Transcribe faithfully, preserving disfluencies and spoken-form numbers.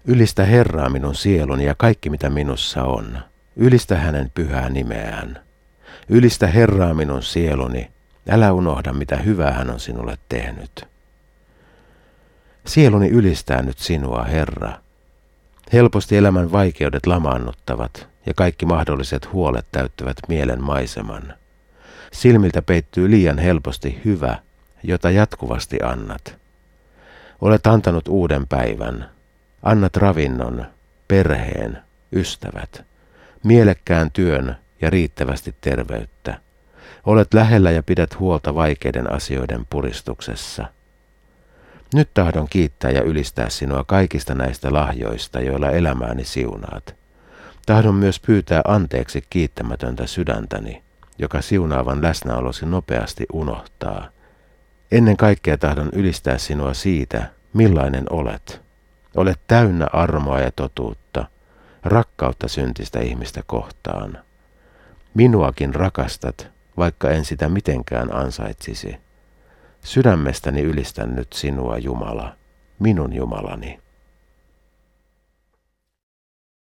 Ylistä Herraa minun sieluni ja kaikki mitä minussa on. Ylistä hänen pyhää nimeään. Ylistä Herraa minun sieluni, älä unohda mitä hyvää hän on sinulle tehnyt. Sieluni ylistää nyt sinua, Herra. Helposti elämän vaikeudet lamaannuttavat ja kaikki mahdolliset huolet täyttävät mielen maiseman. Silmiltä peittyy liian helposti hyvä, jota jatkuvasti annat. Olet antanut uuden päivän. Annat ravinnon, perheen, ystävät, mielekkään työn ja riittävästi terveyttä. Olet lähellä ja pidät huolta vaikeiden asioiden puristuksessa. Nyt tahdon kiittää ja ylistää sinua kaikista näistä lahjoista, joilla elämääni siunaat. Tahdon myös pyytää anteeksi kiittämätöntä sydäntäni, joka siunaavan läsnäolosi nopeasti unohtaa. Ennen kaikkea tahdon ylistää sinua siitä, millainen olet. Olet täynnä armoa ja totuutta, rakkautta syntistä ihmistä kohtaan. Minuakin rakastat, vaikka en sitä mitenkään ansaitsisi. Sydämestäni ylistän nyt sinua, Jumala, minun Jumalani.